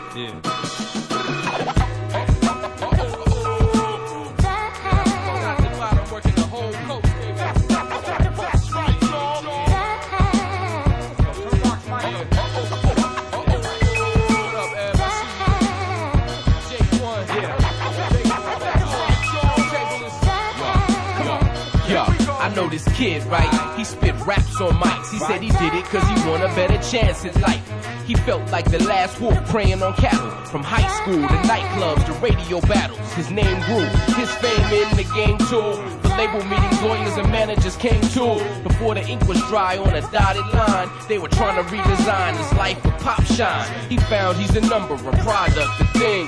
I know this kid, right? He spit raps on mics. He said he did it cause he want a better chance in life. He felt like the last wolf preying on cattle. From high school to nightclubs to radio battles, his name grew. His fame in the game too. The label meetings, lawyers and managers came too. Before the ink was dry on a dotted line, they were trying to redesign his life with pop shine. He found he's the number, a product, the thing.